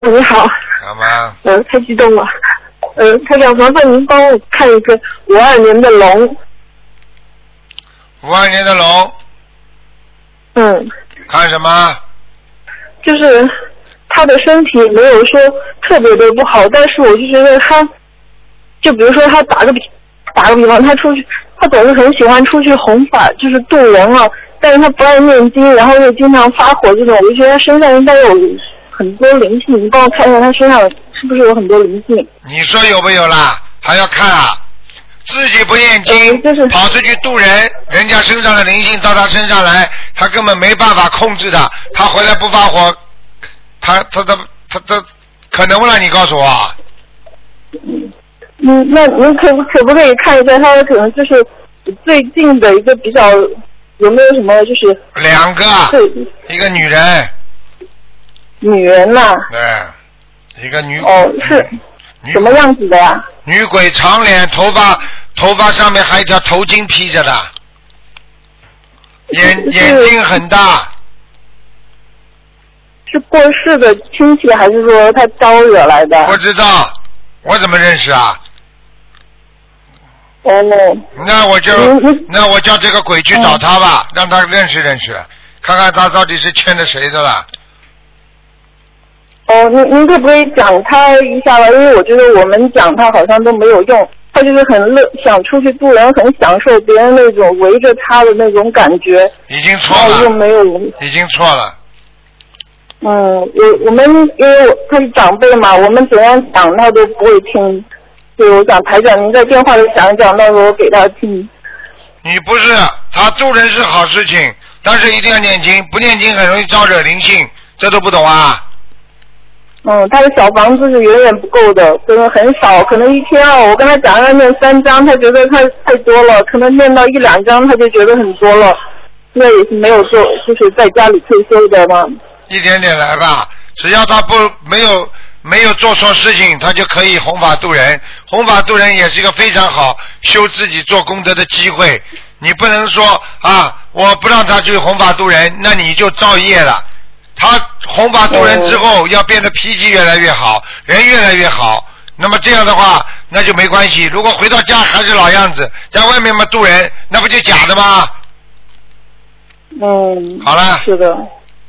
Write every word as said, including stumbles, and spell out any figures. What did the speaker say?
你好。 好吗？ 呃，太激动了。呃，台长，麻烦您帮我看一个五二年的龙。 五二年的龙。 嗯。 看什么？ 就是他的身体没有说特别的不好，但是我就觉得他，就比如说他打个比打个比方，他出去，他总是很喜欢出去弘法，就是渡人啊，但是他不爱念经，然后又经常发火这种，我就觉得他身上应该有很多灵性，你帮我看一下他身上是不是有很多灵性？ 你说有没有啦？还要看啊？自己不念经， 嗯就是、 跑出去渡人，人家身上的灵性到他身上来，他根本没办法控制的。他回来不发火，他他他他他可能不让你告诉我。 嗯，那您可不可不可以看一下他可能就是最近的一个比较有没有什么就是两个，一个女人。 女人呐、啊？ 对，一个女。 哦，是什么样子的呀？ 女鬼，长脸，头发头发上面还有一条头巾披着的，眼眼睛很大。 是过世的亲戚还是说他招惹来的？ 不知道，我怎么认识啊？ 哦。 那我就那我叫这个鬼去找他吧，嗯、让他认识认识，看看他到底是欠着谁的了。 哦，您您可不可以讲他一下吧？因为我觉得我们讲他好像都没有用，他就是很乐，想出去渡人，很享受别人那种围着他的那种感觉。 已经错了。 又没有。 已经错了。 嗯，我我们因为他是长辈嘛，我们怎样讲他都不会听，所以我想台长您在电话里讲一讲，到时候我给他听。 你不是他渡人是好事情，但是一定要念经，不念经很容易招惹灵性，这都不懂啊？ 嗯，他的小房子是远远不够的，真的很少，可能一天啊，我跟他讲要念三张，他觉得他太多了，可能念到一两张他就觉得很多了。那也是没有做，就是在家里退休的嘛。 一点点来吧，只要他不没有没有做错事情，他就可以弘法度人。弘法度人也是一个非常好修自己做功德的机会。你不能说啊，我不让他去弘法度人，那你就造业了。他弘法度人之后，要变得脾气越来越好，人越来越好。那么这样的话，那就没关系。如果回到家还是老样子，在外面嘛度人，那不就假的吗？ 嗯， 好了。 是的。